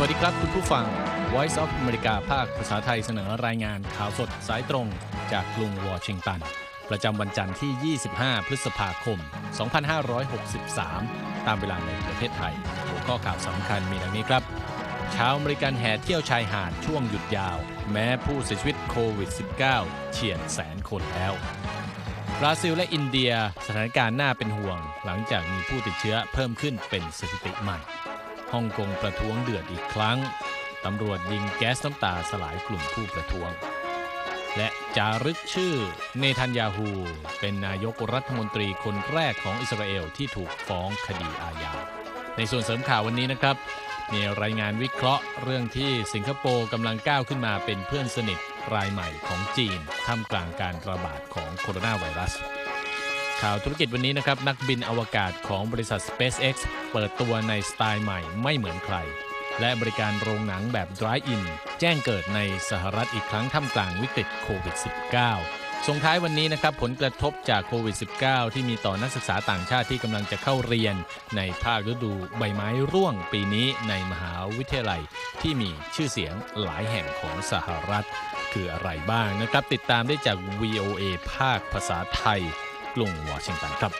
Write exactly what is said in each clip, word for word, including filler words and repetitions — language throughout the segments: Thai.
วัสดีครับคุณผู้ฟัง Voice of America ภาคภาษาไทยเสนอรายงานข่าวสดสายตรงจากกรุงวอชิงตันประจำวันจันทร์ที่ยี่สิบห้าพฤษภาคมสองพันห้าร้อยหกสิบสามตามเวลาในประเทศไทยหัวข้อข่าวสำคัญมีดังนี้ครับชาวอเมริกันแห่เที่ยวชายหาดช่วงหยุดยาวแม้ผู้เสียชีวิตโควิด สิบเก้า เฉียดแสนคนแล้วบราซิลและอินเดียสถานการณ์น่าเป็นห่วงหลังจากมีผู้ติดเชื้อเพิ่มขึ้นเป็นสถิติใหม่ฮ่องกงประท้วงเดือดอีกครั้งตำรวจยิงแก๊สน้ำตาสลายกลุ่มผู้ประท้วงและจารึกชื่อเนทันยาฮูเป็นนายกรัฐมนตรีคนแรกของอิสราเอลที่ถูกฟ้องคดีอาญาในส่วนเสริมข่าววันนี้นะครับมีรายงานวิเคราะห์เรื่องที่สิงคโปร์กำลังก้าวขึ้นมาเป็นเพื่อนสนิทรายใหม่ของจีนท่ามกลางการระบาดของโคโรนาไวรัสข่าวธุรกิจวันนี้นะครับนักบินอวกาศของบริษัท SpaceX เปิดตัวในสไตล์ใหม่ไม่เหมือนใครและบริการโรงหนังแบบ Drive-In แจ้งเกิดในสหรัฐอีกครั้งท่ามกลางวิกฤตโควิด สิบเก้า ส่งท้ายวันนี้นะครับผลกระทบจากโควิด สิบเก้า ที่มีต่อนักศึกษาต่างชาติที่กำลังจะเข้าเรียนในภาคฤดูใบไม้ร่วงปีนี้ในมหาวิทยาลัยที่มีชื่อเสียงหลายแห่งของสหรัฐคืออะไรบ้างนะครับติดตามได้จาก วี โอ เอ ภาคภาษาไทยกรุงวอชิงตันครับ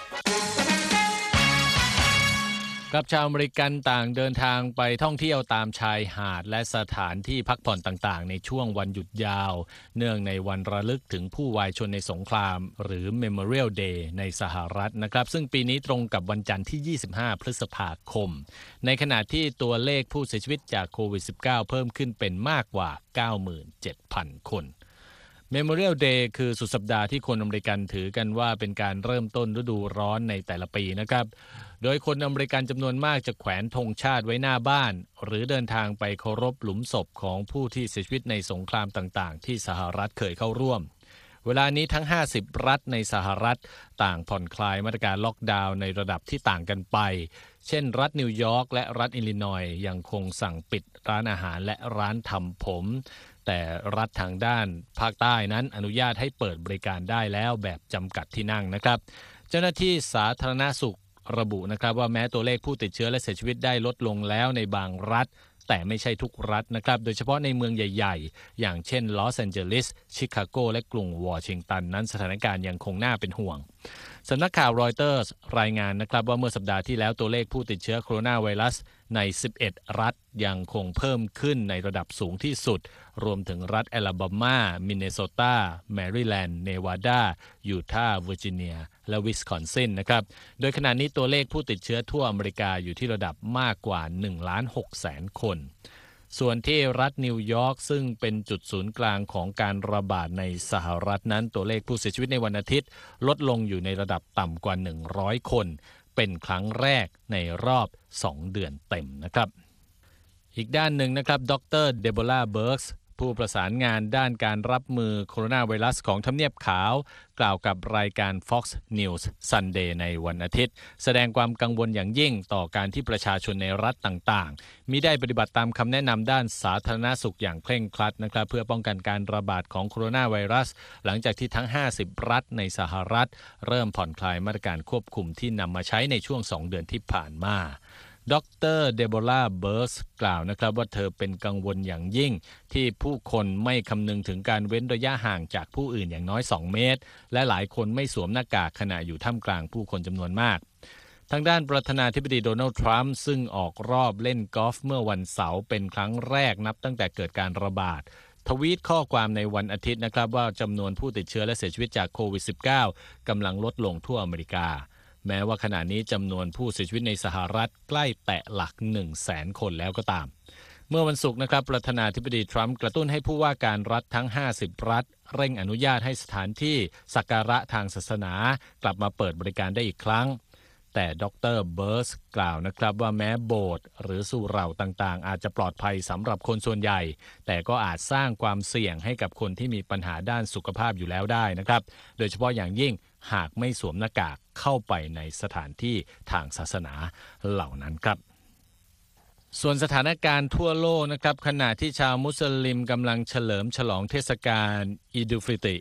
กับชาวอเมริกันต่างเดินทางไปท่องเที่ยวตามชายหาดและสถานที่พักผ่อนต่างๆในช่วงวันหยุดยาวเนื่องในวันระลึกถึงผู้วายชนในสงครามหรือ Memorial Day ในสหรัฐนะครับซึ่งปีนี้ตรงกับวันจันทร์ที่ยี่สิบห้าพฤษภาคมในขณะที่ตัวเลขผู้เสียชีวิตจากโควิด สิบเก้า เพิ่มขึ้นเป็นมากกว่า เก้าหมื่นเจ็ดพัน คน Memorial Day คือสุดสัปดาห์ที่คนอเมริกันถือกันว่าเป็นการเริ่มต้นฤดูร้อนในแต่ละปีนะครับโดยคนอเมริกันจำนวนมากจะแขวนธงชาติไว้หน้าบ้านหรือเดินทางไปเคารพหลุมศพของผู้ที่เสียชีวิตในสงครามต่างๆที่สหรัฐเคยเข้าร่วมเวลานี้ทั้งห้าสิบรัฐในสหรัฐต่างผ่อนคลายมาตรการล็อกดาวน์ในระดับที่ต่างกันไปเช่นรัฐนิวยอร์กและรัฐอิลลินอยส์ยังคงสั่งปิดร้านอาหารและร้านทำผมแต่รัฐทางด้านภาคใต้นั้นอนุญาตให้เปิดบริการได้แล้วแบบจำกัดที่นั่งนะครับเจ้าหน้าที่สาธารณสุขระบุนะครับว่าแม้ตัวเลขผู้ติดเชื้อและเสียชีวิตได้ลดลงแล้วในบางรัฐแต่ไม่ใช่ทุกรัฐนะครับโดยเฉพาะในเมืองใหญ่ๆอย่างเช่นลอสแอนเจลิสชิคาโกและกรุงวอชิงตันนั้นสถานการณ์ยังคงน่าเป็นห่วงสำนักข่าวรอยเตอร์สรายงานนะครับว่าเมื่อสัปดาห์ที่แล้วตัวเลขผู้ติดเชื้อโคโรนาไวรัสในสิบเอ็ดรัฐยังคงเพิ่มขึ้นในระดับสูงที่สุดรวมถึงรัฐแอลาบามามินเนโซตาแมริแลนด์เนวาดายูทาห์เวอร์จิเนียและวิสคอนซินนะครับโดยขณะนี้ตัวเลขผู้ติดเชื้อทั่วอเมริกาอยู่ที่ระดับมากกว่า หนึ่งล้านหกแสน คนส่วนที่รัฐนิวยอร์กซึ่งเป็นจุดศูนย์กลางของการระบาดในสหรัฐนั้นตัวเลขผู้เสียชีวิตในวันอาทิตย์ลดลงอยู่ในระดับต่ำกว่าหนึ่งร้อยคนเป็นครั้งแรกในรอบสองเดือนเต็มนะครับอีกด้านหนึ่งนะครับดรเดโบราเบิร์กส์ผู้ประสานงานด้านการรับมือโคโรนาไวรัสของทำเนียบขาวกล่าวกับรายการ Fox News Sunday ในวันอาทิตย์แสดงความกังวลอย่างยิ่งต่อการที่ประชาชนในรัฐต่างๆมิได้ปฏิบัติตามคำแนะนำด้านสาธารณสุขอย่างเคร่งครัดนะครับเพื่อป้องกันการระบาดของโคโรนาไวรัสหลังจากที่ทั้งห้าสิบรัฐในสหรัฐเริ่มผ่อนคลายมาตรการควบคุมที่นำมาใช้ในช่วงสองเดือนที่ผ่านมาดรเดโบราเบิร์สกล่าวนะครับว่าเธอเป็นกังวลอย่างยิ่งที่ผู้คนไม่คำนึงถึงการเว้นระยะห่างจากผู้อื่นอย่างน้อยสองเมตรและหลายคนไม่สวมหน้ากากขณะอยู่ท่ามกลางผู้คนจำนวนมากทางด้านประธานาธิบดีโดนัลด์ทรัมป์ซึ่งออกรอบเล่นกอล์ฟเมื่อวันเสาร์เป็นครั้งแรกนับตั้งแต่เกิดการระบาดทวีตข้อความในวันอาทิตย์นะครับว่าจำนวนผู้ติดเชื้อและเสียชีวิตจากโควิด สิบเก้า กำลังลดลงทั่วอเมริกาแม้ว่าขณะนี้จำนวนผู้เสียชีวิตในสหรัฐใกล้แตะหลัก หนึ่งแสน คนแล้วก็ตามเมื่อวันศุกร์นะครับประธานาธิบดีทรัมป์กระตุ้นให้ผู้ว่าการรัฐทั้งห้าสิบรัฐเร่งอนุญาตให้สถานที่สักการะทางศาสนากลับมาเปิดบริการได้อีกครั้งแต่ดรเบิร์สกล่าวนะครับว่าแม้โบสถ์หรือสุเหร่าต่างๆอาจจะปลอดภัยสำหรับคนส่วนใหญ่แต่ก็อาจสร้างความเสี่ยงให้กับคนที่มีปัญหาด้านสุขภาพอยู่แล้วได้นะครับโดยเฉพาะอย่างยิ่งหากไม่สวมหน้ากากเข้าไปในสถานที่ทางศาสนาเหล่านั้นครับส่วนสถานการณ์ทั่วโลกนะครับขณะที่ชาวมุสลิมกำลังเฉลิมฉลองเทศกาลอีดุลฟิตร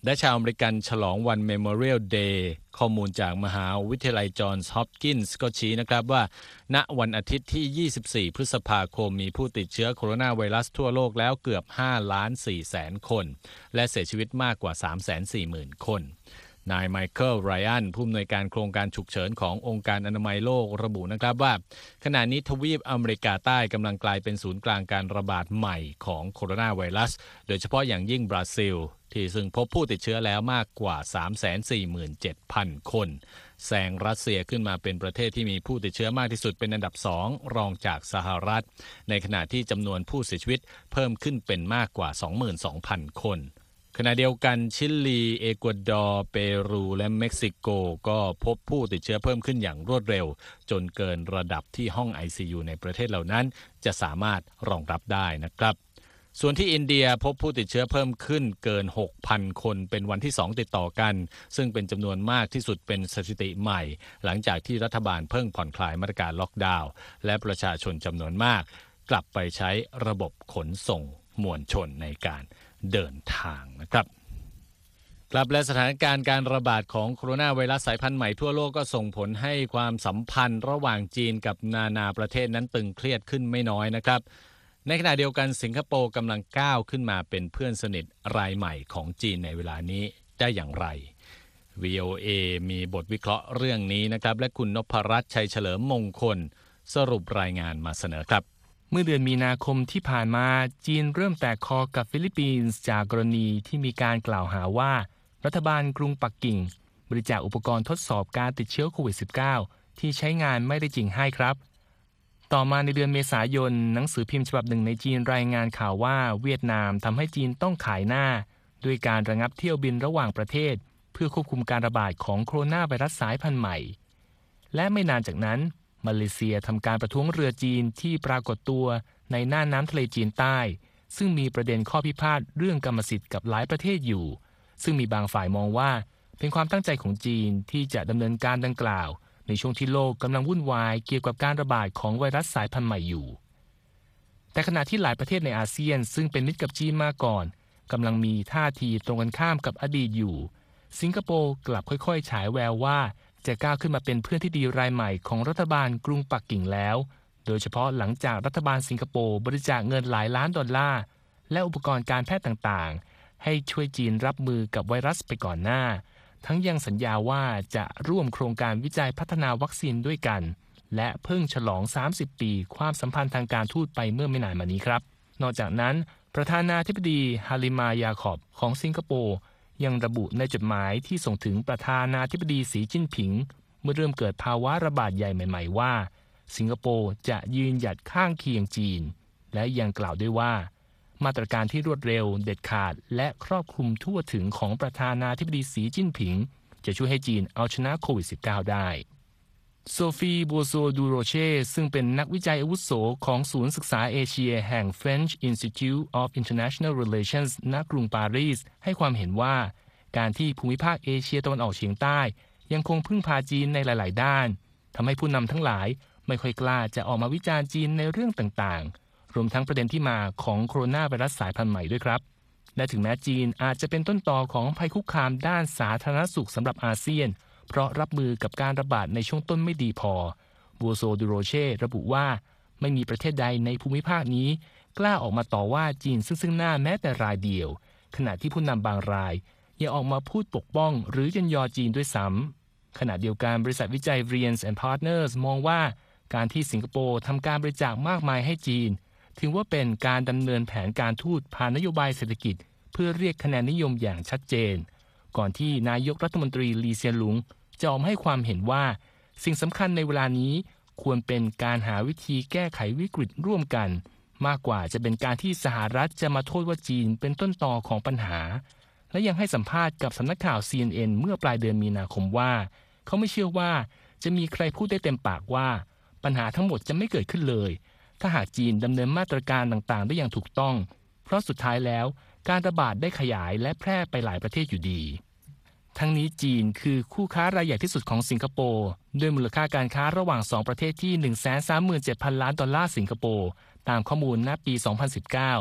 และชาวอเมริกันฉลองวัน Memorial Day ข้อมูลจากมหาวิทยาลัยจอห์นส์ฮอปกินส์ก็ชี้นะครับว่าณวันอาทิตย์ที่ยี่สิบสี่พฤษภาคมมีผู้ติดเชื้อโคโรนาไวรัสทั่วโลกแล้วเกือบห้าล้านสี่แสนคนและเสียชีวิตมากกว่า สามแสนสี่หมื่น คนนายไมเคิลไรอันผู้อำนวยการโครงการฉุกเฉินขององค์การอนามัยโลกระบุนะครับว่าขณะนี้ทวีปอเมริกาใต้กำลังกลายเป็นศูนย์กลางการระบาดใหม่ของโคโรนาไวรัสโดยเฉพาะอย่างยิ่งบราซิลที่ซึ่งพบผู้ติดเชื้อแล้วมากกว่า สามแสนสี่หมื่นเจ็ดพัน คนแซงรัสเซียขึ้นมาเป็นประเทศที่มีผู้ติดเชื้อมากที่สุดเป็นอันดับสองรองจากสหรัฐในขณะที่จำนวนผู้เสียชีวิตเพิ่มขึ้นเป็นมากกว่า สองหมื่นสองพัน คนขณะเดียวกันชิลีเอกวาดอร์เปรูและเม็กซิโกก็พบผู้ติดเชื้อเพิ่มขึ้นอย่างรวดเร็วจนเกินระดับที่ห้อง ไอ ซี ยู ในประเทศเหล่านั้นจะสามารถรองรับได้นะครับส่วนที่อินเดียพบผู้ติดเชื้อเพิ่มขึ้นเกิน หกพัน คนเป็นวันที่สองติดต่อกันซึ่งเป็นจำนวนมากที่สุดเป็นสถิติใหม่หลังจากที่รัฐบาลเพิ่งผ่อนคลายมาตรการล็อกดาวน์และประชาชนจำนวนมากกลับไปใช้ระบบขนส่งมวลชนในการเดินทางนะครับกลับและสถานการณ์การระบาดของโคโรนาไวรัสสายพันธุ์ใหม่ทั่วโลกก็ส่งผลให้ความสัมพันธ์ระหว่างจีนกับนานาประเทศนั้นตึงเครียดขึ้นไม่น้อยนะครับในขณะเดียวกันสิงคโปร์กำลังก้าวขึ้นมาเป็นเพื่อนสนิทรายใหม่ของจีนในเวลานี้ได้อย่างไร วี โอ เอ มีบทวิเคราะห์เรื่องนี้นะครับและคุณนพรัตน์ชัยเฉลิมมงคลสรุปรายงานมาเสนอครับเมื่อเดือนมีนาคมที่ผ่านมาจีนเริ่มแตกคอกับฟิลิปปินส์จากกรณีที่มีการกล่าวหาว่ารัฐบาลกรุงปักกิ่งบริจาคอุปกรณ์ทดสอบการติดเชื้อโควิด สิบเก้า ที่ใช้งานไม่ได้จริงให้ครับต่อมาในเดือนเมษายนหนังสือพิมพ์ฉบับหนึ่งในจีนรายงานข่าวว่าเวียดนามทำให้จีนต้องขายหน้าด้วยการระงับเที่ยวบินระหว่างประเทศเพื่อควบคุมการระบาดของโคโรนาไวรัสสายพันธุ์ใหม่และไม่นานจากนั้นมาเลเซียทำการประท้วงเรือจีนที่ปรากฏตัวในน่านน้ำทะเลจีนใต้ซึ่งมีประเด็นข้อพิพาทเรื่องกรรมสิทธิ์กับหลายประเทศอยู่ซึ่งมีบางฝ่ายมองว่าเป็นความตั้งใจของจีนที่จะดำเนินการดังกล่าวในช่วงที่โลกกำลังวุ่นวายเกี่ยวกับการระบาดของไวรัสสายพันธุ์ใหม่อยู่แต่ขณะที่หลายประเทศในอาเซียนซึ่งเป็นมิตรกับจีนมาก่อนกำลังมีท่าทีตรงกันข้ามกับอดีตอยู่สิงคโปร์กลับค่อยๆฉายแววว่าจะก้าวขึ้นมาเป็นเพื่อนที่ดีรายใหม่ของรัฐบาลกรุงปักกิ่งแล้วโดยเฉพาะหลังจากรัฐบาลสิงคโปร์บริจาคเงินหลายล้านดอลลาร์และอุปกรณ์การแพทย์ต่างๆให้ช่วยจีนรับมือกับไวรัสไปก่อนหน้าทั้งยังสัญญาว่าจะร่วมโครงการวิจัยพัฒนาวัคซีนด้วยกันและเพิ่งฉลองสามสิบปีความสัมพันธ์ทางการทูตไปเมื่อไม่นานมานี้ครับนอกจากนั้นประธานาธิบดีฮาลิมายาคอบของสิงคโปร์ยังระบุในจดหมายที่ส่งถึงประธานาธิบดีสีจิ้นผิงเมื่อเริ่มเกิดภาวะระบาดใหญ่ใหม่ๆว่าสิงคโปร์จะยืนหยัดข้างเคียงจีนและยังกล่าวด้วยว่ามาตรการที่รวดเร็วเด็ดขาดและครอบคลุมทั่วถึงของประธานาธิบดีสีจิ้นผิงจะช่วยให้จีนเอาชนะโควิด สิบเก้า ได้โซฟีโบโซดูโรเช่ซึ่งเป็นนักวิจัยอาวุโสของศูนย์ศึกษาเอเชียแห่ง French Institute of International Relations ณ กรุงปารีสให้ความเห็นว่าการที่ภูมิภาคเอเชียตะวันออกเฉียงใต้ยังคงพึ่งพาจีนในหลายๆด้านทำให้ผู้นำทั้งหลายไม่ค่อยกล้าจะออกมาวิจารณ์จีนในเรื่องต่างๆรวมทั้งประเด็นที่มาของโคโรนาไวรัสสายพันธุ์ใหม่ด้วยครับและถึงแม้จีนอาจจะเป็นต้นตอของภัยคุกคามด้านสาธารณสุขสำหรับอาเซียนเพราะรับมือกับการระบาดในช่วงต้นไม่ดีพอบัวโซดูโรเช่ระบุว่าไม่มีประเทศใดในภูมิภาคนี้กล้าออกมาต่อว่าจีนซึ่งซึ่งหน้าแม้แต่รายเดียวขณะที่ผู้นำบางรายยังออกมาพูดปกป้องหรือยันยอจีนด้วยซ้ำขณะเดียวกันบริษัทวิจัย Vriens and Partners มองว่าการที่สิงคโปร์ทำการบริจาคมากมายให้จีนถือว่าเป็นการดำเนินแผนการทูตผ่านนโยบายเศรษฐกิจเพื่อเรียกคะแนนนิยมอย่างชัดเจนก่อนที่นายกรัฐมนตรีลีเซียนหลุงจะออกมาให้ความเห็นว่าสิ่งสำคัญในเวลานี้ควรเป็นการหาวิธีแก้ไขวิกฤตร่วมกันมากกว่าจะเป็นการที่สหรัฐจะมาโทษว่าจีนเป็นต้นตอของปัญหาและยังให้สัมภาษณ์กับสำนักข่าว ซี เอ็น เอ็น เมื่อปลายเดือนมีนาคมว่าเขาไม่เชื่อว่าจะมีใครพูดได้เต็มปากว่าปัญหาทั้งหมดจะไม่เกิดขึ้นเลยถ้าหากจีนดำเนินมาตรการต่างๆได้อย่างถูกต้องเพราะสุดท้ายแล้วการระบาดได้ขยายและแพร่ไปหลายประเทศอยู่ดีทั้งนี้จีนคือคู่ค้ารายใหญ่ที่สุดของสิงคโปร์ด้วยมูลค่าการค้าระหว่างสองประเทศที่ หนึ่งแสนสามหมื่นเจ็ดพัน ล้านดอลลาร์สิงคโปร์ตามข้อมูลณปี สองพันสิบเก้า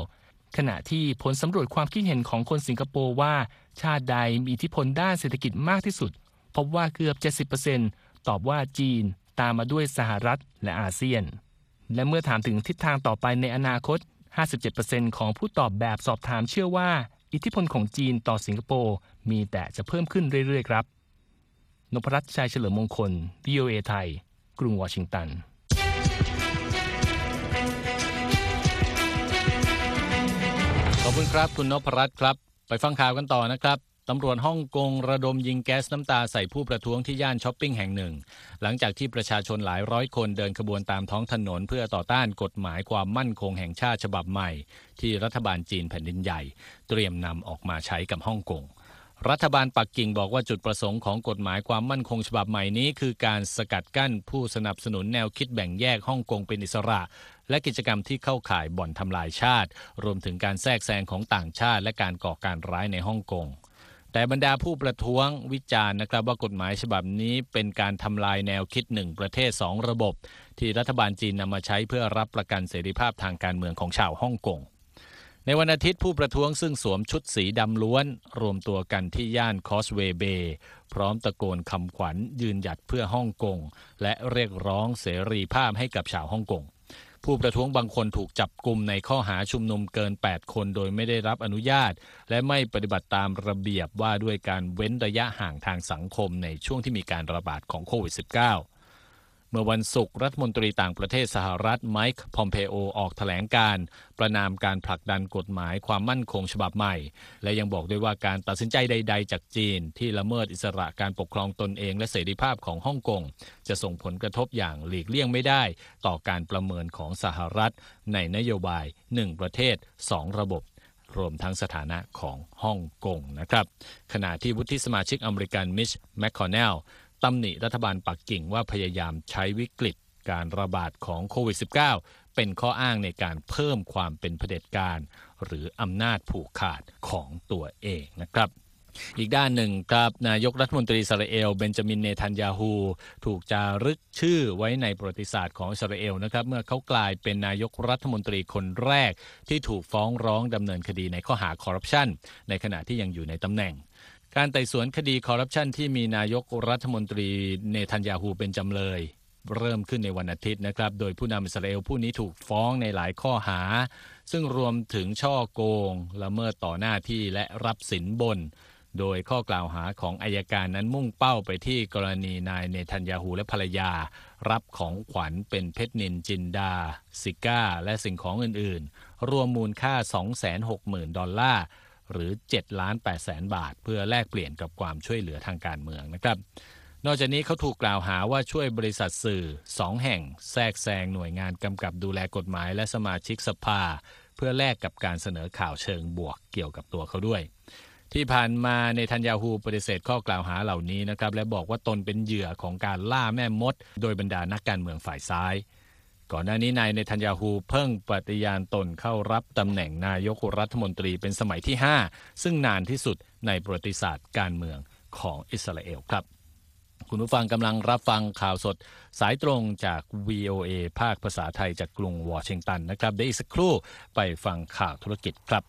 ขณะที่ผลสำรวจความคิดเห็นของคนสิงคโปร์ว่าชาติใดมีอิทธิพลด้านเศรษฐกิจมากที่สุดพบว่าเกือบ เจ็ดสิบเปอร์เซ็นต์ ตอบว่าจีนตามมาด้วยสหรัฐและอาเซียนและเมื่อถามถึงทิศทางต่อไปในอนาคต ห้าสิบเจ็ดเปอร์เซ็นต์ ของผู้ตอบแบบสอบถามเชื่อว่าอิทธิพลของจีนต่อสิงคโปร์มีแต่จะเพิ่มขึ้นเรื่อยๆครับนพรัตน์ ชัยเฉลิมมงคล วี โอ เอ ไทยกรุงวอชิงตันขอบคุณครับคุณนพรัตน์ครับไปฟังข่าวกันต่อนะครับตำรวจฮ่องกงระดมยิงแก๊สน้ำตาใส่ผู้ประท้วงที่ย่านช้อปปิ้งแห่งหนึ่งหลังจากที่ประชาชนหลายร้อยคนเดินขบวนตามท้องถนนเพื่อต่อต้านกฎหมายความมั่นคงแห่งชาติฉบับใหม่ที่รัฐบาลจีนแผ่นดินใหญ่เตรียมนำออกมาใช้กับฮ่องกงรัฐบาลปักกิ่งบอกว่าจุดประสงค์ของกฎหมายความมั่นคงฉบับใหม่นี้คือการสกัดกั้นผู้สนับสนุนแนวคิดแบ่งแยกฮ่องกงเป็นอิสระและกิจกรรมที่เข้าข่ายบ่อนทำลายชาติรวมถึงการแทรกแซงของต่างชาติและการก่อการร้ายในฮ่องกงแต่บรรดาผู้ประท้วงวิจารณ์นะครับว่ากฎหมายฉบับนี้เป็นการทำลายแนวคิดหนึ่งประเทศสองระบบที่รัฐบาลจีนนำมาใช้เพื่อรับประกันเสรีภาพทางการเมืองของชาวฮ่องกงในวันอาทิตย์ผู้ประท้วงซึ่งสวมชุดสีดำล้วนรวมตัวกันที่ย่านคอสเวย์เบย์พร้อมตะโกนคำขวัญยืนหยัดเพื่อฮ่องกงและเรียกร้องเสรีภาพให้กับชาวฮ่องกงผู้ประท้วงบางคนถูกจับกุมในข้อหาชุมนุมเกินแปดคนโดยไม่ได้รับอนุญาตและไม่ปฏิบัติตามระเบียบว่าด้วยการเว้นระยะห่างทางสังคมในช่วงที่มีการระบาดของโควิด สิบเก้า เมื่อวันศุกร์รัฐมนตรีต่างประเทศสหรัฐไมค์พอมเพโอออกแถลงการประนามการผลักดันกฎหมายความมั่นคงฉบับใหม่และยังบอกด้วยว่าการตัดสินใจใดๆจากจีนที่ละเมิดอิสระการปกครองตนเองและเสรีภาพของฮ่องกงจะส่งผลกระทบอย่างหลีกเลี่ยงไม่ได้ต่อการประเมินของสหรัฐในนโยบายหนึ่งประเทศสองระบบรวมทั้งสถานะของฮ่องกงนะครับขณะที่วุฒิสมาชิกอเมริกันมิชแมคคอนเนลตำหนิรัฐบาลปักกิ่งว่าพยายามใช้วิกฤตการระบาดของโควิด สิบเก้า เป็นข้ออ้างในการเพิ่มความเป็นเผด็จการหรืออำนาจผูกขาดของตัวเองนะครับอีกด้านหนึ่งครับนายกรัฐมนตรีอิสราเอลเบนจามินเนทันยาฮูถูกจารึกชื่อไว้ในประวัติศาสตร์ของอิสราเอลนะครับเมื่อเขากลายเป็นนายกรัฐมนตรีคนแรกที่ถูกฟ้องร้องดำเนินคดีในข้อหาคอร์รัปชันในขณะที่ยังอยู่ในตำแหน่งการไต่สวนคดีคอร์รัปชันที่มีนายกรัฐมนตรีเนทันยาฮูเป็นจำเลยเริ่มขึ้นในวันอาทิตย์นะครับโดยผู้นำอิสราเอลผู้นี้ถูกฟ้องในหลายข้อหาซึ่งรวมถึงช่อโกงละเมิดต่อหน้าที่และรับสินบนโดยข้อกล่าวหาของอัยการนั้นมุ่งเป้าไปที่กรณีนายเนทันยาฮูและภรรยารับของขวัญเป็นเพชรนินจินดาซิก้าและสิ่งของอื่นๆรวมมูลค่า สองแสนหกหมื่น ดอลลาร์หรือ เจ็ดล้านแปดแสน บาทเพื่อแลกเปลี่ยนกับความช่วยเหลือทางการเมืองนะครับนอกจากนี้เขาถูกกล่าวหาว่าช่วยบริษัทสื่อสองแห่งแทรกแซงหน่วยงานกำกับดูแลกฎหมายและสมาชิกสภาเพื่อแลกกับการเสนอข่าวเชิงบวกเกี่ยวกับตัวเขาด้วยที่ผ่านมาเนทันยาฮูปฏิเสธข้อกล่าวหาเหล่านี้นะครับและบอกว่าตนเป็นเหยื่อของการล่าแม่มดโดยบรรดานักการเมืองฝ่ายซ้ายก่อนหน้านี้นายเนทันยาฮูเพิ่งปฏิญาณตนเข้ารับตำแหน่งนายกรัฐมนตรีเป็นสมัยที่ห้าซึ่งนานที่สุดในประวัติศาสตร์การเมืองของอิสราเอลครับคุณผู้ฟังกำลังรับฟังข่าวสดสายตรงจาก วี โอ เอ ภาคภาษาไทยจากกรุงวอชิงตันนะครับได้อีกสักครู่ไปฟังข่าวธุรกิจครับ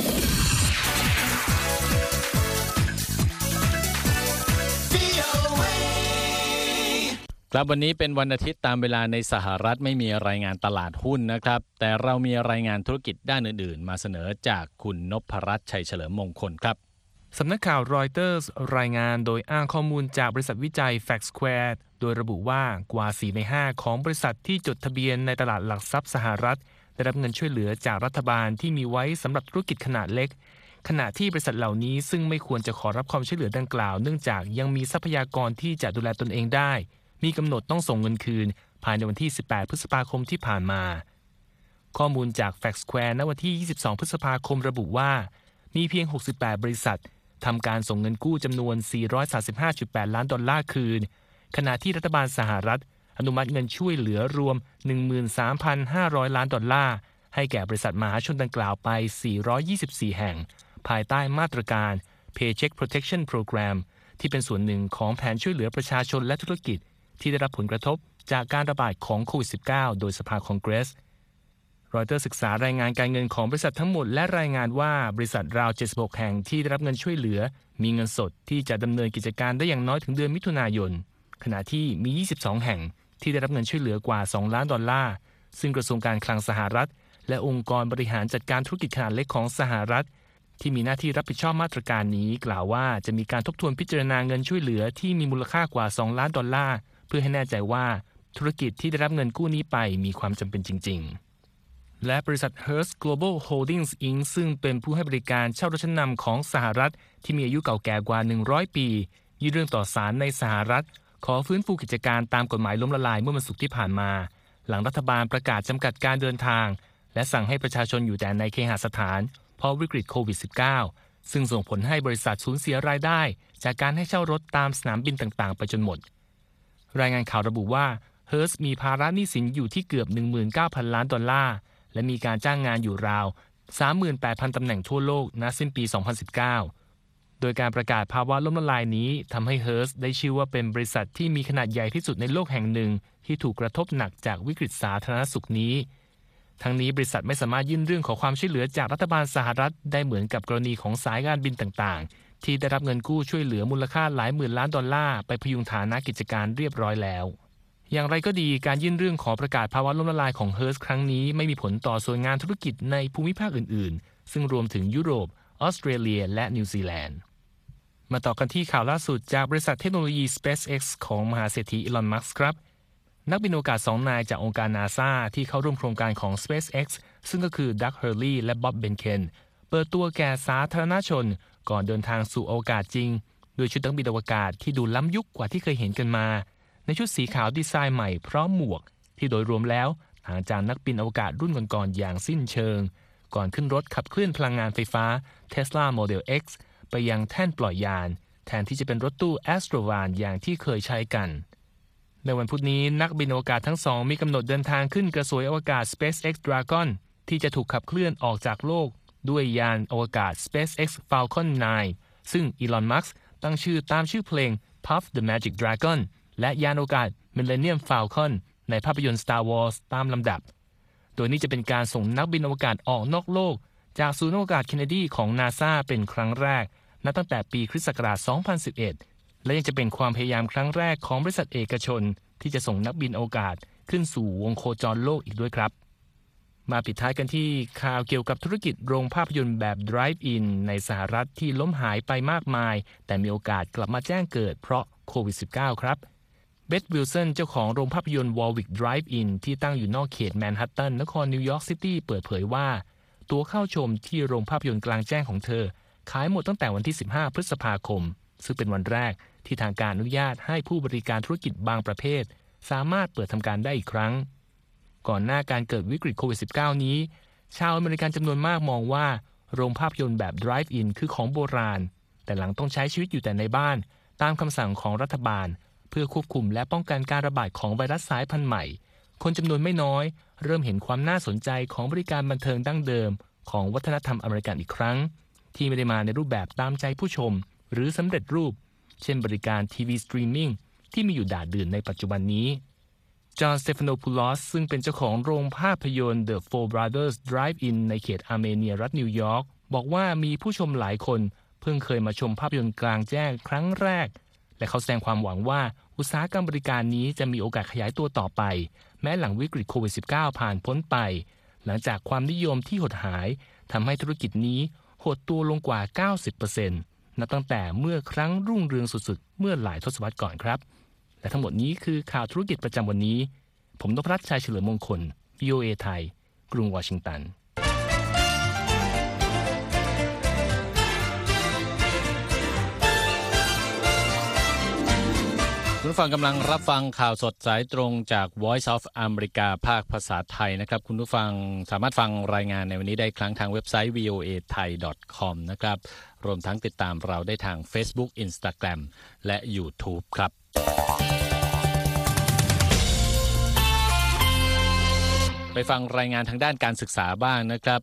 ครับวันนี้เป็นวันอาทิตย์ตามเวลาในสหรัฐไม่มีรายงานตลาดหุ้นนะครับแต่เรามีรายงานธุรกิจด้านอื่นๆมาเสนอจากคุณนพรัตน์ชัยเฉลิมมงคลครับสำนักข่าวรอยเตอร์สรายงานโดยอ้างข้อมูลจากบริษัทวิจัย Fact Square โดยระบุว่ากว่าสี่ในห้าของบริษัทที่จดทะเบียนในตลาดหลักทรัพย์สหรัฐได้รับเงินช่วยเหลือจากรัฐบาลที่มีไว้สำหรับธุรกิจขนาดเล็กขณะที่บริษัทเหล่านี้ซึ่งไม่ควรจะขอรับความช่วยเหลือดังกล่าวเนื่องจากยังมีทรัพยากรที่จะดูแลตนเองได้มีกำหนดต้องส่งเงินคืนภายในวันที่สิบแปดพฤษภาคมที่ผ่านมาข้อมูลจาก Fact Square ณวันที่ยี่สิบสองพฤษภาคมระบุว่ามีเพียงหกสิบแปดบริษัททำการส่งเงินกู้จำนวน สี่ร้อยสามสิบห้าจุดแปด ล้านดอลลาร์คืนขณะที่รัฐบาลสหรัฐอนุมัติเงินช่วยเหลือรวม หนึ่งหมื่นสามพันห้าร้อย ล้านดอลลาร์ให้แก่บริษัทมหาชนดังกล่าวไปสี่ร้อยยี่สิบสี่แห่งภายใต้มาตรการ Paycheck Protection Program ที่เป็นส่วนหนึ่งของแผนช่วยเหลือประชาชนและธุรกิจที่ได้รับผลกระทบจากการระบาดของโควิด สิบเก้า โดยสภาคองเกรสรอยเตอร์ศึกษารายงานการเงินของบริษัททั้งหมดและรายงานว่าบริษัทราวเจ็ดสิบหกแห่งที่ได้รับเงินช่วยเหลือมีเงินสดที่จะดำเนินกิจการได้อย่างน้อยถึงเดือนมิถุนายนขณะที่มียี่สิบสองแห่งที่ได้รับเงินช่วยเหลือกว่าสองล้านดอลลาร์ซึ่งกระทรวงการคลังสหรัฐและองค์กรบริหารจัดการธุรกิจขนาดเล็กของสหรัฐที่มีหน้าที่รับผิดชอบมาตรการนี้กล่าวว่าจะมีการทบทวนพิจารณาเงินช่วยเหลือที่มีมูลค่ากว่าสองล้านดอลลาร์เพื่อให้แน่ใจว่าธุรกิจที่ได้รับเงินกู้นี้ไปมีความจำเป็นจริงๆและบริษัท Hearst Global Holdings อิง ซึ่งเป็นผู้ให้บริการเช่ารถชั้นนำของสหรัฐที่มีอายุเก่าแก่กว่าหนึ่งร้อยปียื่นเรื่องต่อศาลในสหรัฐขอฟื้นฟูกิจการตามกฎหมายล้มละลายเมื่อวันศุกร์ที่ผ่านมาหลังรัฐบาลประกาศจำกัดการเดินทางและสั่งให้ประชาชนอยู่แต่ในเคหสถานเพราะวิกฤตโควิด สิบเก้า ซึ่งส่งผลให้บริษัทสูญเสียรายได้จากการให้เช่ารถตามสนามบินต่างๆไปจนหมดรายงานข่าวระบุว่า Hearst มีภาระหนี้สินอยู่ที่เกือบ หนึ่งหมื่นเก้าพัน ล้านดอลลาร์และมีการจ้างงานอยู่ราว สามหมื่นแปดพัน ตำแหน่งทั่วโลกณสิ้นปี สองพันสิบเก้า โดยการประกาศภาวะล้มละลายนี้ทำให้ Hearst ได้ชื่อว่าเป็นบริษัทที่มีขนาดใหญ่ที่สุดในโลกแห่งหนึ่งที่ถูกกระทบหนักจากวิกฤตสาธารณสุขนี้ทั้งนี้บริษัทไม่สามารถยื่นเรื่องขอความช่วยเหลือจากรัฐบาลสหรัฐได้เหมือนกับกรณีของสายการบินต่างๆที่ได้รับเงินกู้ช่วยเหลือมูลค่าหลายหมื่นล้านดอลลาร์ไปพยุงฐานะกิจการเรียบร้อยแล้วอย่างไรก็ดีการยื่นเรื่องขอประกาศภาวะล้มละลายของ Hearst ครั้งนี้ไม่มีผลต่อส่วนงานธุรกิจในภูมิภาคอื่นๆซึ่งรวมถึงยุโรปออสเตรเลียและนิวซีแลนด์มาต่อกันที่ข่าวล่าสุดจากบริษัทเทคโนโลยี SpaceX ของมหาเศรษฐีอีลอนมัสก์ครับนักบินอวกาศสองนายจากองค์การ NASA ที่เข้าร่วมโครงการของ SpaceX ซึ่งก็คือดัก เฮอร์ลีย์และบ๊อบ เบนเคนเปิดตัวแก่สาธารณชนก่อนเดินทางสู่อวกาศจริงโดยชุดนักบินอวกาศที่ดูล้ำยุคกว่าที่เคยเห็นกันมาในชุดสีขาวดีไซน์ใหม่พร้อมหมวกที่โดยรวมแล้วต่างจากนักบินอวกาศรุ่นก่อนๆอย่างสิ้นเชิงก่อนขึ้นรถขับเคลื่อนพลังงานไฟฟ้า Tesla Model X ไปยังแท่นปล่อยยานแทนที่จะเป็นรถตู้ Astrovan อย่างที่เคยใช้กันในวันพุธนี้นักบินอวกาศทั้งสองมีกำหนดเดินทางขึ้นกระสวยอวกาศ SpaceX Dragon ที่จะถูกขับเคลื่อนออกจากโลกด้วยยานอวกาศ SpaceX Falcon ไนน์ ซึ่งอีลอนมัสก์ตั้งชื่อตามชื่อเพลง Puff the Magic Dragon และยานอวกาศ Millennium Falcon ในภาพยนตร์ Star Wars ตามลำดับโดยนี้จะเป็นการส่งนักบินอวกาศออกนอกโลกจากศูนย์อวกาศเคนเนดีของ NASA เป็นครั้งแรกนับตั้งแต่ปีคริสต์ศักราช สองพันสิบเอ็ด และยังจะเป็นความพยายามครั้งแรกของบริษัทเอกชนที่จะส่งนักบินอวกาศขึ้นสู่วงโคจรโลกอีกด้วยครับมาปิดท้ายกันที่ข่าวเกี่ยวกับธุรกิจโรงภาพยนตร์แบบ Drive-in ในสหรัฐที่ล้มหายไปมากมายแต่มีโอกาสกลับมาแจ้งเกิดเพราะโควิด สิบเก้า ครับเบธ วิลสันเจ้าของโรงภาพยนตร์ Warwick Drive-in ที่ตั้งอยู่นอกเขตแมนฮัตตันนครนิวยอร์กซิตี้เปิดเผยว่าตั๋วเข้าชมที่โรงภาพยนตร์กลางแจ้งของเธอขายหมดตั้งแต่วันที่สิบห้าพฤษภาคมซึ่งเป็นวันแรกที่ทางการอนุญาตให้ผู้บริการธุรกิจบางประเภทสามารถเปิดทำการได้อีกครั้งก่อนหน้าการเกิดวิกฤตโควิด สิบเก้า นี้ชาวอเมริกันจำนวนมากมองว่าโรงภาพยนตร์แบบ Drive-in คือของโบราณแต่หลังต้องใช้ชีวิตอยู่แต่ในบ้านตามคำสั่งของรัฐบาลเพื่อควบคุมและป้องกันการระบาดของไวรัสสายพันธุ์ใหม่คนจำนวนไม่น้อยเริ่มเห็นความน่าสนใจของบริการบันเทิงดั้งเดิมของวัฒนธรรมอเมริกันอีกครั้งที่ไม่ได้มาในรูปแบบตามใจผู้ชมหรือสำเร็จรูปเช่นบริการทีวีสตรีมมิ่งที่มีอยู่ด่าดื่นในปัจจุบันนี้จอห์น สเตฟานโนพูลอสซึ่งเป็นเจ้าของโรงภาพยนตร์ The Four Brothers Drive-in ในเขตอาร์เมเนียรัฐนิวยอร์กบอกว่ามีผู้ชมหลายคนเพิ่งเคยมาชมภาพยนตร์กลางแจ้งครั้งแรกและเขาแสดงความหวังว่าอุตสาหกรรมบริการนี้จะมีโอกาสขยายตัวต่อไปแม้หลังวิกฤตโควิด สิบเก้า ผ่านพ้นไปหลังจากความนิยมที่หดหายทำให้ธุรกิจนี้หดตัวลงกว่า เก้าสิบเปอร์เซ็นต์ นับตั้งแต่เมื่อครั้งรุ่งเรืองสุดๆเมื่อหลายทศวรรษก่อนครับและทั้งหมดนี้คือข่าวธุรกิจประจำวันนี้ผมนพรัตน์ ชัยเฉลิมมงคล วี โอ เอ ไทยกรุงวอชิงตันคุณผู้ฟังกำลังรับฟังข่าวสดสายตรงจาก Voice of America ภาคภาษาไทยนะครับคุณผู้ฟังสามารถฟังรายงานในวันนี้ได้ครั้งทางเว็บไซต์ วี โอ เอ ไทย ดอท คอม นะครับรวมทั้งติดตามเราได้ทาง Facebook Instagram และ YouTube ครับไปฟังรายงานทางด้านการศึกษาบ้างนะครับ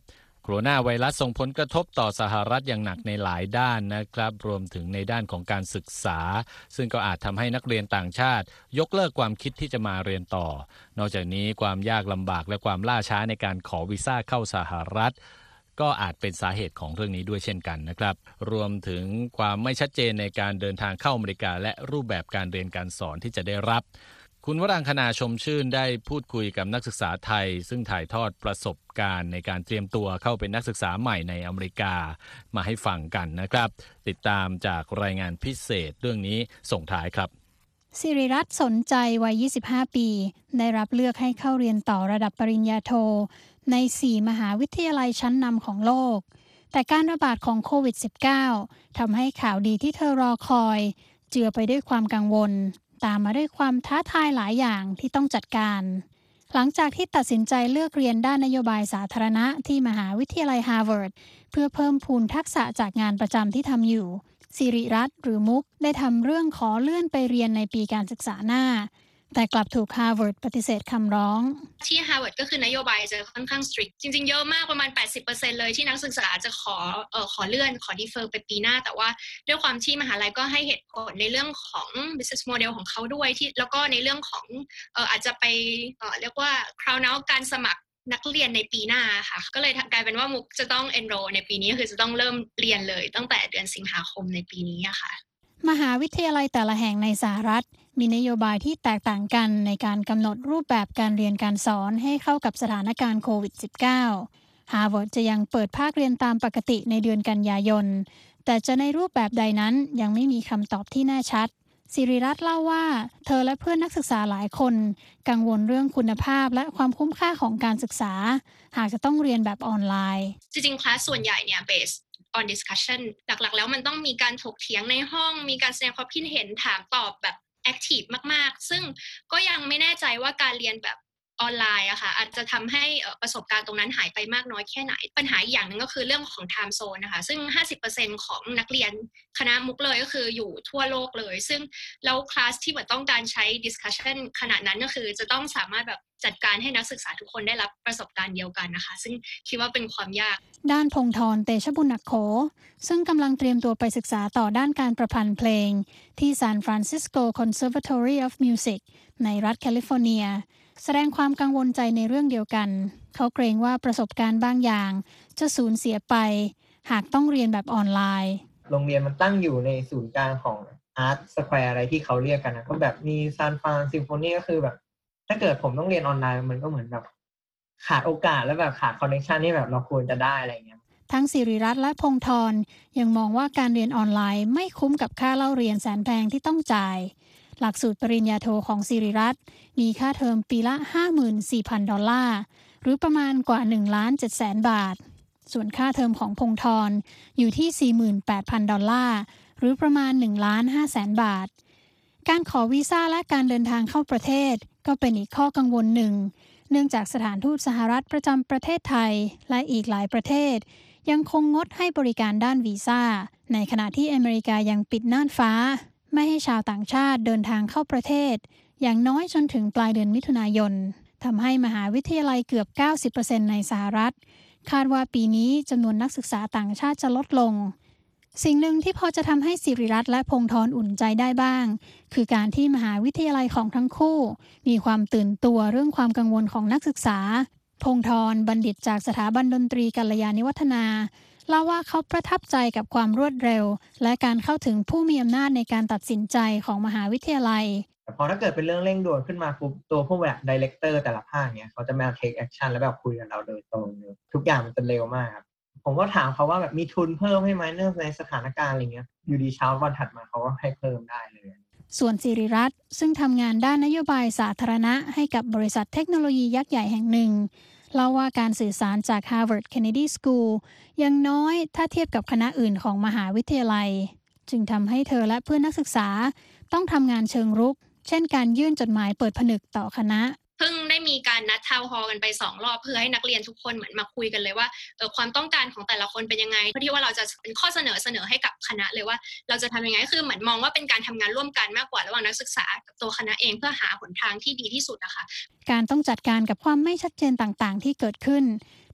โคโรนาไวรัสส่งผลกระทบต่อสหรัฐอย่างหนักในหลายด้านนะครับรวมถึงในด้านของการศึกษาซึ่งก็อาจทำให้นักเรียนต่างชาติยกเลิกความคิดที่จะมาเรียนต่อนอกจากนี้ความยากลำบากและความล่าช้าในการขอวีซ่าเข้าสหรัฐก็อาจเป็นสาเหตุของเรื่องนี้ด้วยเช่นกันนะครับรวมถึงความไม่ชัดเจนในการเดินทางเข้าอเมริกาและรูปแบบการเรียนการสอนที่จะได้รับคุณวรังคณาชมชื่นได้พูดคุยกับนักศึกษาไทยซึ่งถ่ายทอดประสบการณ์ในการเตรียมตัวเข้าเป็นนักศึกษาใหม่ในอเมริกามาให้ฟังกันนะครับติดตามจากรายงานพิเศษเรื่องนี้ส่งท้ายครับสิริรัตน์สนใจวัยยี่สิบห้าปีได้รับเลือกให้เข้าเรียนต่อระดับปริญญาโทในสี่มหาวิทยาลัยชั้นนำของโลกแต่การระบาดของโควิด สิบเก้า ทำให้ข่าวดีที่เธอรอคอยเจือไปด้วยความกังวลตามมาด้วยความท้าทายหลายอย่างที่ต้องจัดการหลังจากที่ตัดสินใจเลือกเรียนด้านนโยบายสาธารณะที่มหาวิทยาลัยฮาร์วาร์ดเพื่อเพิ่มพูนทักษะจากงานประจำที่ทำอยู่สิริรัตน์หรือมุกได้ทำเรื่องขอเลื่อนไปเรียนในปีการศึกษาหน้าแต่กลับถูกฮาร์วาร์ดปฏิเสธคำร้องที่ฮาร์วาร์ดก็คือนโยบายจะค่อนข้าง strict จริงๆเยอะมากประมาณ แปดสิบเปอร์เซ็นต์ เลยที่นักศึกษาจะขอเอ่อขอเลื่อนขอ defer ไปปีหน้าแต่ว่าด้วยความที่มหาลัยก็ให้เหตุผลในเรื่องของ business model ของเขาด้วยที่แล้วก็ในเรื่องของเอ่ออาจจะไปเอ่อเรียกว่า crown out การสมัครนักเรียนในปีหน้าค่ะก็เลยกลายเป็นว่ามุกจะต้อง enroll ในปีนี้คือจะต้องเริ่มเรียนเลยตั้งแต่เดือนสิงหาคมในปีนี้ค่ะมหาวิทยาลัยแต่ละแห่งในสหรัฐมีนโยบายที่แตกต่างกันในการกำหนดรูปแบบการเรียนการสอนให้เข้ากับสถานการณ์โควิด สิบเก้า ฮาร์วาร์ดจะยังเปิดภาคเรียนตามปกติในเดือนกันยายนแต่จะในรูปแบบใดนั้นยังไม่มีคำตอบที่แน่ชัดสิริรัตน์เล่าว่าเธอและเพื่อนนักศึกษาหลายคนกังวลเรื่องคุณภาพและความคุ้มค่าของการศึกษาหากจะต้องเรียนแบบออนไลน์จริงๆคลาสส่วนใหญ่เนี่ย based on discussion หลักๆแล้วมันต้องมีการถกเถียงในห้องมีการแสดงความคิดเห็นถามตอบแบบแอคทีฟมากๆซึ่งก็ยังไม่แน่ใจว่าการเรียนแบบออนไลน์อะค่ะอาจจะทำให้ประสบการณ์ตรงนั้นหายไปมากน้อยแค่ไหนปัญหาอีกอย่างนึงก็คือเรื่องของ time zone นะคะซึ่ง ห้าสิบเปอร์เซ็นต์ ของนักเรียนคณะมุกเลยก็คืออยู่ทั่วโลกเลยซึ่งแล้วคลาสที่เหมือนต้องการใช้ discussion ขนาดนั้นก็คือจะต้องสามารถแบบจัดการให้นักศึกษาทุกคนได้รับประสบการณ์เดียวกันนะคะซึ่งคิดว่าเป็นความยากด้านพงธรเตชะบุญหนักโขซึ่งกำลังเตรียมตัวไปศึกษาต่อด้านการประพันธ์เพลงที่ San Francisco Conservatory of Music ในรัฐแคลิฟอร์เนียแสดงความกังวลใจในเรื่องเดียวกันเขาเกรงว่าประสบการณ์บางอย่างจะสูญเสียไปหากต้องเรียนแบบออนไลน์โรงเรียนมันตั้งอยู่ในศูนย์กลางของ Art Square อะไรที่เขาเรียกกันนะก็แบบมี San Fran Symphony ก็คือแบบถ้าเกิดผมต้องเรียนออนไลน์มันก็เหมือนแบบขาดโอกาสและแบบขาดคอนเนคชันที่แบบเราควรจะได้อะไรเงี้ยทั้งสิริรัตน์และพงธรยังมองว่าการเรียนออนไลน์ไม่คุ้มกับค่าเล่าเรียนแสนแพงที่ต้องจ่ายหลักสูตรปริญญาโทของสิริรัตน์มีค่าเทอมปีละ ห้าหมื่นสี่พัน ดอลลาร์หรือประมาณกว่า หนึ่งล้านเจ็ดแสน บาทส่วนค่าเทอมของพงธรอยู่ที่ สี่หมื่นแปดพัน ดอลลาร์หรือประมาณ หนึ่งล้านห้าแสน บาทการขอวีซ่าและการเดินทางเข้าประเทศก็เป็นอีกข้อกังวลหนึ่งเนื่องจากสถานทูตสหรัฐประจำประเทศไทยและอีกหลายประเทศยังคงงดให้บริการด้านวีซ่าในขณะที่อเมริกายังปิดน่านฟ้าไม่ให้ชาวต่างชาติเดินทางเข้าประเทศอย่างน้อยจนถึงปลายเดือนมิถุนายนทำให้มหาวิทยาลัยเกือบ เก้าสิบเปอร์เซ็นต์ ในสหรัฐคาดว่าปีนี้จำนวนนักศึกษาต่างชาติจะลดลงสิ่งหนึ่งที่พอจะทำให้สิริรัตน์และพงธรอุ่นใจได้บ้างคือการที่มหาวิทยาลัยของทั้งคู่มีความตื่นตัวเรื่องความกังวลของนักศึกษาพงธรบัณฑิตจากสถาบันดนตรีกัลยาณิวัฒนาเล่าว่าเขาประทับใจกับความรวดเร็วและการเข้าถึงผู้มีอำนาจในการตัดสินใจของมหาวิทยาลัยแต่พอถ้าเกิดเป็นเรื่องเร่งด่วนขึ้นมาปุ๊บตัวผู้แบบไดเรคเตอร์แต่ละภาคเนี่ยเขาจะมา take action แล้วแบบคุยกับเราโดยตรงเลยทุกอย่างมันจะเร็วมากครับผมก็ถามเขาว่าแบบมีทุนเพิ่มให้ไหมเนื่องในสถานการณ์อะไรเงี้ยอยู่ดีเช้าวันถัดมาเขาก็ให้เพิ่มได้เลยส่วนสิริรัตน์ซึ่งทำงานด้านนโยบายสาธารณะให้กับบริษัทเทคโนโลยียักษ์ใหญ่แห่งหนึ่งเล่าว่าการสื่อสารจาก Harvard Kennedy School ยังน้อยถ้าเทียบกับคณะอื่นของมหาวิทยาลัยจึงทำให้เธอและเพื่อนนักศึกษาต้องทำงานเชิงรุกเช่นการยื่นจดหมายเปิดผนึกต่อคณะเพิ่งได้มีการนัดทาวน์ฮอลล์กันไปสองรอบเพื่อให้นักเรียนทุกคนเหมือนมาคุยกันเลยว่าเออความต้องการของแต่ละคนเป็นยังไงเพื่อที่ว่าเราจะเป็นข้อเสนอเสนอให้กับคณะเลยว่าเราจะทำยังไงคือเหมือนมองว่าเป็นการทำงานร่วมกันมากกว่าระหว่างนักศึกษากับตัวคณะเองเพื่อหาหนทางที่ดีที่สุดนะคะการต้องจัดการกับความไม่ชัดเจนต่างๆที่เกิดขึ้น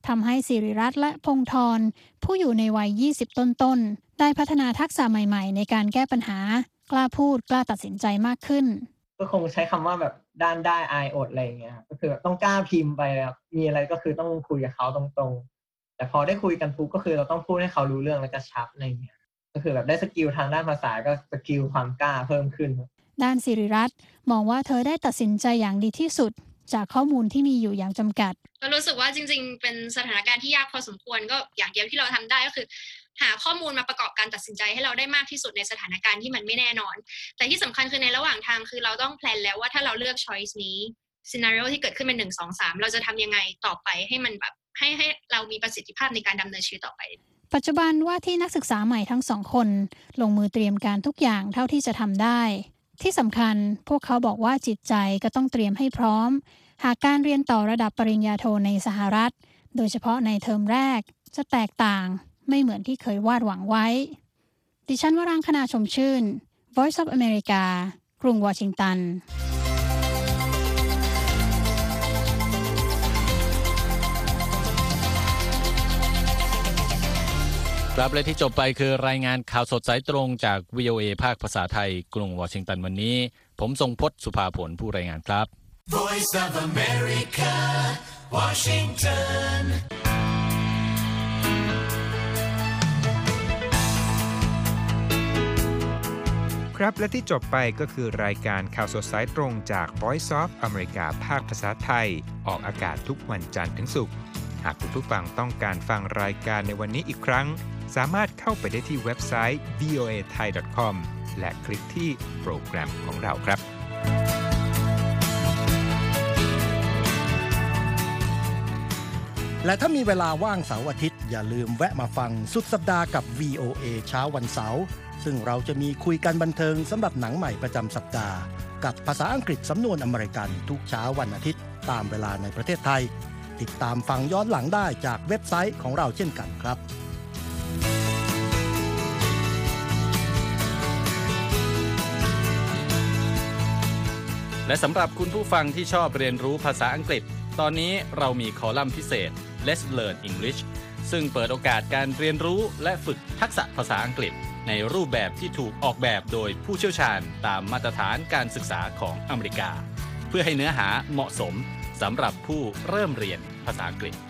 ทำให้ศิริรัตน์และพงษ์ธรผู้อยู่ในวัยยี่สิบต้นๆได้พัฒนาทักษะใหม่ๆในการแก้ปัญหากล้าพูดกล้าตัดสินใจมากขึ้นก็คงใช้คำว่าแบบด้านได้อายอดอะไรอย่างเงี้ยก็คือแบบต้องกล้าพิมพ์ไปครับมีอะไรก็คือต้องคุยกับเขาตรงๆแต่พอได้คุยกันปุ๊บก็คือเราต้องพูดให้เขารู้เรื่องและกระชับอะไรอย่างเงี้ยก็คือแบบได้สกิลทางด้านภาษาก็สกิลความกล้าเพิ่มขึ้นด้านศิริรัตน์มองว่าเธอได้ตัดสินใจอย่างดีที่สุดจากข้อมูลที่มีอยู่อย่างจำกัดก็รู้สึกว่าจริงๆเป็นสถานการณ์ที่ยากพอสมควรก็อย่างเดียวที่เราทำได้ก็คือหาข้อมูลมาประกอบการตัดสินใจให้เราได้มากที่สุดในสถานการณ์ที่มันไม่แน่นอนแต่ที่สำคัญคือในระหว่างทางคือเราต้องแพลนแล้วว่าถ้าเราเลือก choice นี้ scenario ที่เกิดขึ้นเป็นหนึ่ง สอง สามเราจะทำยังไงต่อไปให้มันแบบให้ให้เรามีประสิทธิภาพในการดำเนินชีวิตต่อไปปัจจุบันว่าที่นักศึกษาใหม่ทั้งสองคนลงมือเตรียมการทุกอย่างเท่าที่จะทำได้ที่สำคัญพวกเขาบอกว่าจิตใจก็ต้องเตรียมให้พร้อมหากการเรียนต่อระดับปริญญาโทในสหรัฐโดยเฉพาะในเทอมแรกจะแตกต่างไม่เหมือนที่เคยวาดหวังไว้ดิฉันวรังคณาชมชื่น Voice of America กรุงวอชิงตันครับและที่จบไปคือรายงานข่าวสดสายตรงจาก วี โอ เอ ภาคภาษาไทยกรุงวอชิงตันวันนี้ผมทรงพจน์สุภาผลผู้รายงานครับ Voice of America Washington ครับและที่จบไปก็คือรายการข่าวสดสายตรงจาก Voice of America ภาคภาษาไทยออกอากาศทุกวันจันทร์ถึงศุกร์หากคุณผู้ฟังต้องการฟังรายการในวันนี้อีกครั้งสามารถเข้าไปได้ที่เว็บไซต์ วี โอ เอ ไทย ดอท คอม และคลิกที่โปรแกรมของเราครับและถ้ามีเวลาว่างเสาร์อาทิตย์อย่าลืมแวะมาฟังสุดสัปดาห์กับ วี โอ เอ เช้าวันเสาร์ซึ่งเราจะมีคุยกันบันเทิงสำหรับหนังใหม่ประจำสัปดาห์กับภาษาอังกฤษสำนวนอเมริกันทุกเช้าวันอาทิตย์ตามเวลาในประเทศไทยติดตามฟังย้อนหลังได้จากเว็บไซต์ของเราเช่นกันครับและสำหรับคุณผู้ฟังที่ชอบเรียนรู้ภาษาอังกฤษตอนนี้เรามีคอลัมน์พิเศษ Let's Learn English ซึ่งเปิดโอกาสการเรียนรู้และฝึกทักษะภาษาอังกฤษในรูปแบบที่ถูกออกแบบโดยผู้เชี่ยวชาญตามมาตรฐานการศึกษาของอเมริกาเพื่อให้เนื้อหาเหมาะสมสำหรับผู้เริ่มเรียนภาษาอังกฤษ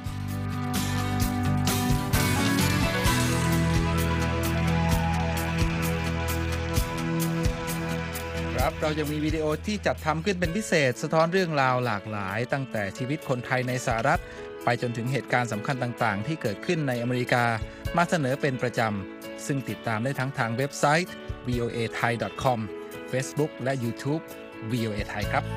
ครับเรายังมีวิดีโอที่จัดทำขึ้นเป็นพิเศษสะท้อนเรื่องราวหลากหลายตั้งแต่ชีวิตคนไทยในสหรัฐไปจนถึงเหตุการณ์สำคัญต่างๆที่เกิดขึ้นในอเมริกามาเสนอเป็นประจำซึ่งติดตามได้ทั้งทางเว็บไซต์ วี โอ เอ ไทย ดอท คอม Facebook และ YouTube วี โอ เอ ไทยครับ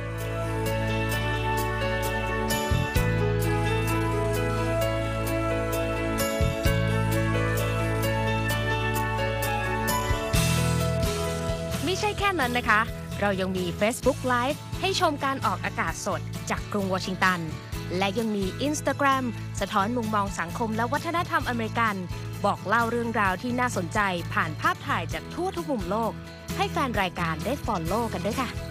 ไม่ใช่แค่นั้นนะคะเรายังมี Facebook Live ให้ชมการออกอากาศสดจากกรุงวอชิงตันและยังมี Instagram สะท้อนมุมมองสังคมและวัฒนธรรมอเมริกันบอกเล่าเรื่องราวที่น่าสนใจผ่านภาพถ่ายจากทั่วทุกมุมโลกให้แฟนรายการได้ follow กันด้วยค่ะ